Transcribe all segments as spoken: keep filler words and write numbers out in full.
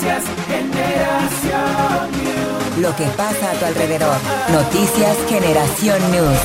Noticias Generación News. Lo que pasa a tu alrededor. Noticias Generación News.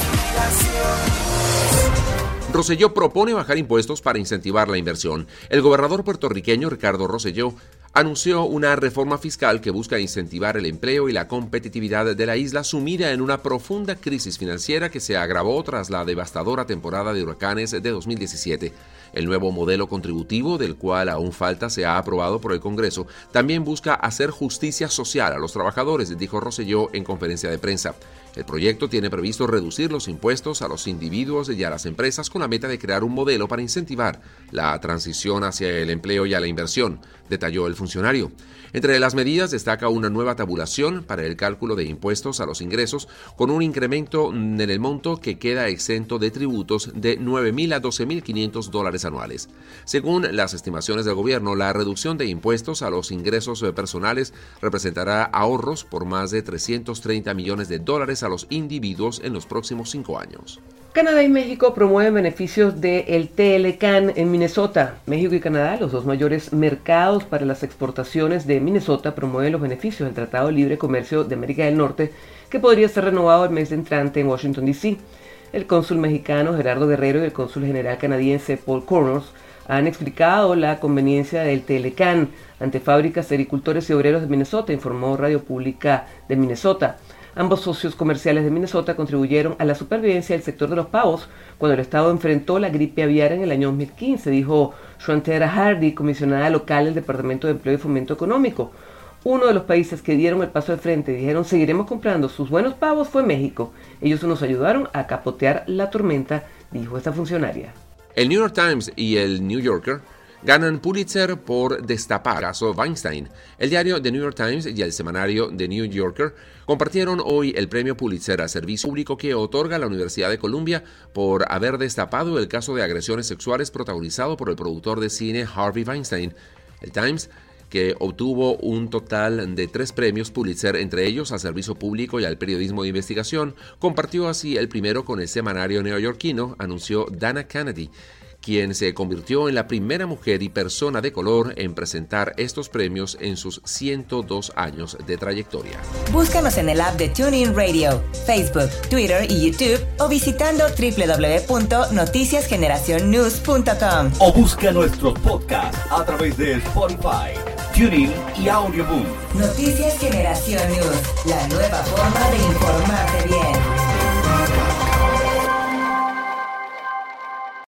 Rosselló propone bajar impuestos para incentivar la inversión. El gobernador puertorriqueño Ricardo Rosselló anunció una reforma fiscal que busca incentivar el empleo y la competitividad de la isla sumida en una profunda crisis financiera que se agravó tras la devastadora temporada de huracanes de dos mil diecisiete. El nuevo modelo contributivo, del cual aún falta, se ha aprobado por el Congreso, también busca hacer justicia social a los trabajadores, dijo Rosselló en conferencia de prensa. El proyecto tiene previsto reducir los impuestos a los individuos y a las empresas con la meta de crear un modelo para incentivar la transición hacia el empleo y a la inversión, detalló el funcionario. Entre las medidas destaca una nueva tabulación para el cálculo de impuestos a los ingresos con un incremento en el monto que queda exento de tributos de nueve mil a doce mil quinientos dólares anuales. Según las estimaciones del gobierno, la reducción de impuestos a los ingresos personales representará ahorros por más de trescientos treinta millones de dólares a los individuos en los próximos cinco años. Canadá y México promueven beneficios del T L C A N en Minnesota. México y Canadá, los dos mayores mercados para las exportaciones de Minnesota, promueven los beneficios del Tratado de Libre Comercio de América del Norte, que podría ser renovado el mes entrante en Washington, D C El cónsul mexicano Gerardo Guerrero y el cónsul general canadiense Paul Connors han explicado la conveniencia del T L C A N ante fábricas de agricultores y obreros de Minnesota, informó Radio Pública de Minnesota. Ambos socios comerciales de Minnesota contribuyeron a la supervivencia del sector de los pavos cuando el estado enfrentó la gripe aviar en el año dos mil quince, dijo Shantera Hardy, comisionada local del Departamento de Empleo y Fomento Económico. Uno de los países que dieron el paso al frente y dijeron seguiremos comprando sus buenos pavos fue México. Ellos nos ayudaron a capotear la tormenta, dijo esta funcionaria. El New York Times y el New Yorker ganan Pulitzer por destapar el caso Weinstein. El diario The New York Times y el semanario The New Yorker compartieron hoy el premio Pulitzer a servicio público que otorga la Universidad de Columbia por haber destapado el caso de agresiones sexuales protagonizado por el productor de cine Harvey Weinstein. El Times, que obtuvo un total de tres premios Pulitzer, entre ellos al servicio público y al periodismo de investigación, compartió así el primero con el semanario neoyorquino, anunció Dana Kennedy, quien se convirtió en la primera mujer y persona de color en presentar estos premios en sus ciento dos años de trayectoria. Búscanos en el app de TuneIn Radio, Facebook, Twitter y YouTube o visitando doble u doble u doble u punto noticias generación news punto com. O busca nuestros podcasts a través de Spotify, TuneIn y Audioboom. Noticias Generación News, la nueva forma de informarte bien.